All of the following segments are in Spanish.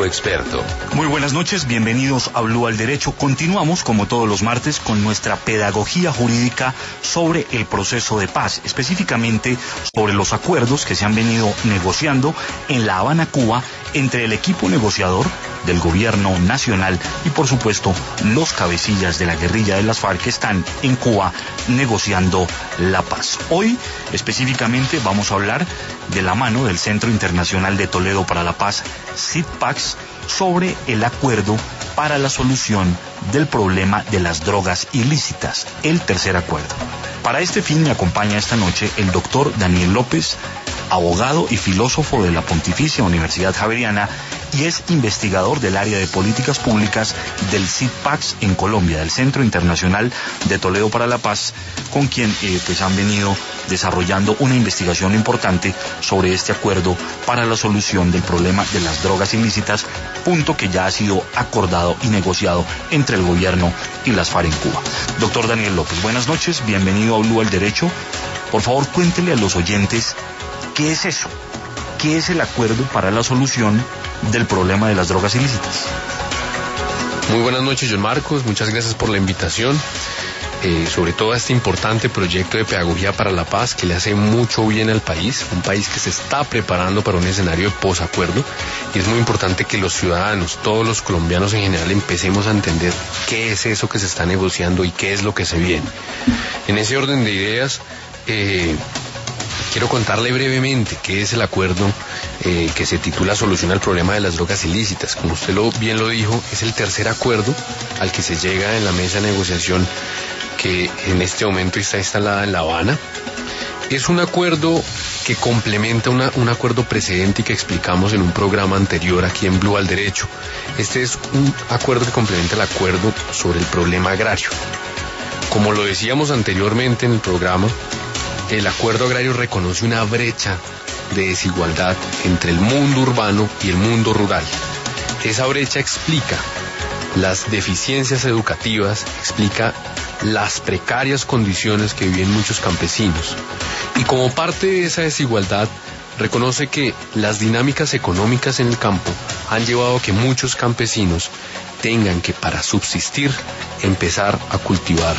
jurídico experto. Muy buenas noches, bienvenidos a Blue al Derecho. Continuamos, como todos los martes, con nuestra pedagogía jurídica sobre el proceso de paz, específicamente sobre los acuerdos que se han venido negociando en La Habana, Cuba, entre el equipo negociador del gobierno nacional y, por supuesto, los cabecillas de la guerrilla de las FARC que están en Cuba negociando la paz. Hoy, específicamente, vamos a hablar de la mano del Centro Internacional de Toledo para la Paz, CITPACS, sobre el acuerdo para la solución del problema de las drogas ilícitas, el tercer acuerdo. Para este fin me acompaña esta noche el doctor Daniel López, abogado y filósofo de la Pontificia Universidad Javeriana, y es investigador del área de políticas públicas del CITPACS en Colombia, del Centro Internacional de Toledo para la Paz, con quien han venido desarrollando una investigación importante sobre este acuerdo para la solución del problema de las drogas ilícitas, punto que ya ha sido acordado y negociado entre el gobierno y las FARC en Cuba. Doctor Daniel López, buenas noches, bienvenido a Blue al Derecho. Por favor, cuéntele a los oyentes qué es eso, qué es el acuerdo para la solución del problema de las drogas ilícitas. Muy buenas noches, John Marcos, muchas gracias por la invitación, sobre todo a este importante proyecto de pedagogía para la paz que le hace mucho bien al país, un país que se está preparando para un escenario de posacuerdo, y es muy importante que los ciudadanos, todos los colombianos en general, empecemos a entender qué es eso que se está negociando y qué es lo que se viene. En ese orden de ideas, quiero contarle brevemente qué es el acuerdo que se titula Solución al problema de las drogas ilícitas. Como usted bien lo dijo, es el tercer acuerdo al que se llega en la mesa de negociación que en este momento está instalada en La Habana. Es un acuerdo que complementa un acuerdo precedente y que explicamos en un programa anterior aquí en Blue al Derecho. Este es un acuerdo que complementa el acuerdo sobre el problema agrario. Como lo decíamos anteriormente en el programa, el acuerdo agrario reconoce una brecha de desigualdad entre el mundo urbano y el mundo rural. Esa brecha explica las deficiencias educativas, explica las precarias condiciones que viven muchos campesinos. Y como parte de esa desigualdad, reconoce que las dinámicas económicas en el campo han llevado a que muchos campesinos tengan que, para subsistir, empezar a cultivar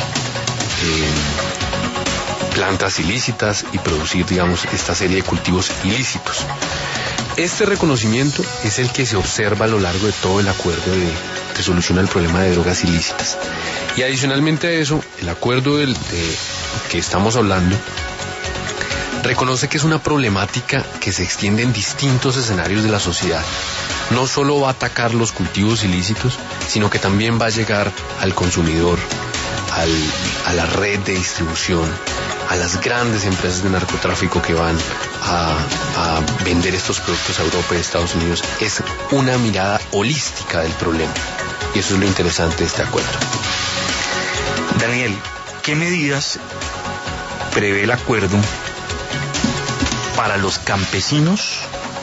plantas ilícitas y producir, esta serie de cultivos ilícitos. Este reconocimiento es el que se observa a lo largo de todo el acuerdo de solución al problema de drogas ilícitas. Y adicionalmente a eso, el acuerdo que estamos hablando reconoce que es una problemática que se extiende en distintos escenarios de la sociedad. No solo va a atacar los cultivos ilícitos, sino que también va a llegar al consumidor, a la red de distribución, a las grandes empresas de narcotráfico que van a vender estos productos a Europa y Estados Unidos. Es una mirada holística del problema, y eso es lo interesante de este acuerdo. Daniel, ¿qué medidas prevé el acuerdo para los campesinos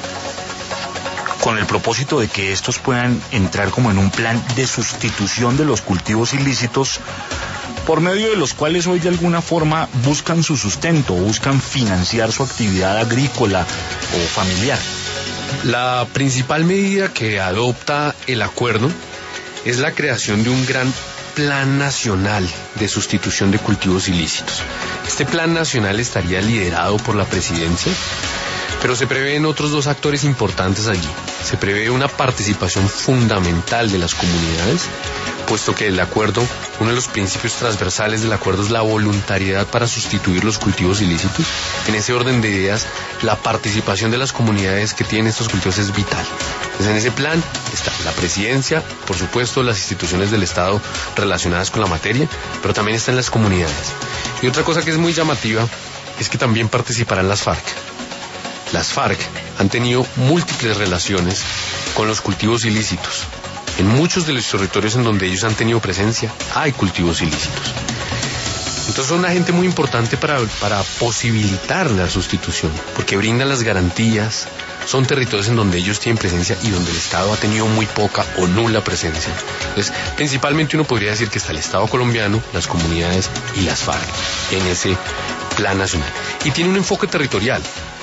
con el propósito de que estos puedan entrar como en un plan de sustitución de los cultivos ilícitos, por medio de los cuales hoy de alguna forma buscan su sustento, buscan financiar su actividad agrícola o familiar? La principal medida que adopta el acuerdo es la creación de un gran plan nacional de sustitución de cultivos ilícitos. Este plan nacional estaría liderado por la presidencia, pero se prevén otros dos actores importantes allí. Se prevé una participación fundamental de las comunidades, puesto que el acuerdo, uno de los principios transversales del acuerdo es la voluntariedad para sustituir los cultivos ilícitos. En ese orden de ideas, la participación de las comunidades que tienen estos cultivos es vital. Entonces, en ese plan está la presidencia, por supuesto, las instituciones del Estado relacionadas con la materia, pero también están las comunidades. Y otra cosa que es muy llamativa es que también participarán las FARC. Las FARC han tenido múltiples relaciones con los cultivos ilícitos. En muchos de los territorios en donde ellos han tenido presencia hay cultivos ilícitos. Entonces son una agente muy importante para posibilitar la sustitución, porque brindan las garantías, son territorios en donde ellos tienen presencia y donde el Estado ha tenido muy poca o nula presencia. Entonces, principalmente uno podría decir que está el Estado colombiano, las comunidades y las FARC en ese plan nacional. Y tiene un enfoque territorial.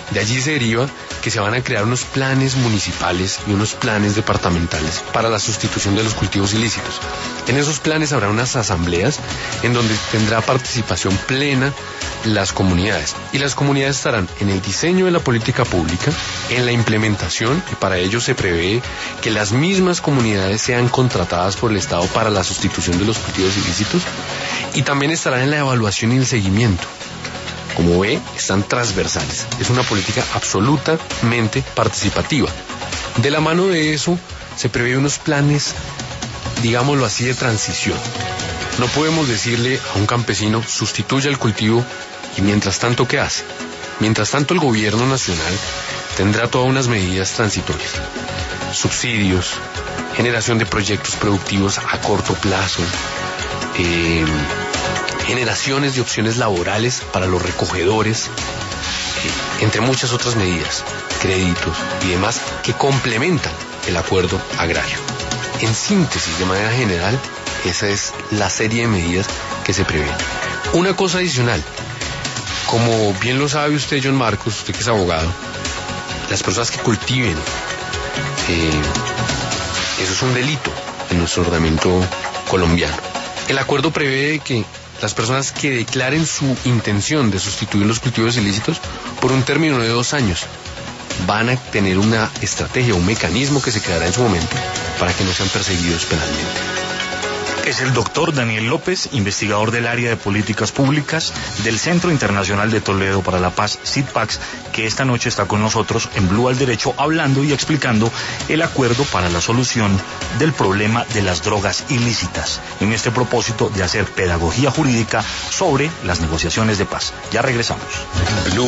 De allí se deriva que se van a crear unos planes municipales y unos planes departamentales para la sustitución de los cultivos ilícitos. En esos planes habrá unas asambleas en donde tendrá participación plena las comunidades. Y las comunidades estarán en el diseño de la política pública, en la implementación, y para ello se prevé que las mismas comunidades sean contratadas por el Estado para la sustitución de los cultivos ilícitos, y también estarán en la evaluación y el seguimiento. Como ve, están transversales. Es una política absolutamente participativa. De la mano de eso, se prevé unos planes, digámoslo así, de transición. No podemos decirle a un campesino, sustituya el cultivo, y mientras tanto, ¿qué hace? Mientras tanto, el gobierno nacional tendrá todas unas medidas transitorias. Subsidios, generación de proyectos productivos a corto plazo, generaciones de opciones laborales para los recogedores, entre muchas otras medidas, créditos y demás que complementan el acuerdo agrario. En síntesis, de manera general, esa es la serie de medidas que se prevén. Una cosa adicional, como bien lo sabe usted, John Marcos, usted que es abogado, las personas que cultiven, eso es un delito en nuestro ordenamiento colombiano. El acuerdo prevé que las personas que declaren su intención de sustituir los cultivos ilícitos por un término de 2 años van a tener una estrategia, un mecanismo que se creará en su momento para que no sean perseguidos penalmente. Es el doctor Daniel López, investigador del área de políticas públicas del Centro Internacional de Toledo para la Paz, CIDPAX, que esta noche está con nosotros en Blue al Derecho hablando y explicando el acuerdo para la solución del problema de las drogas ilícitas, en este propósito de hacer pedagogía jurídica sobre las negociaciones de paz. Ya regresamos.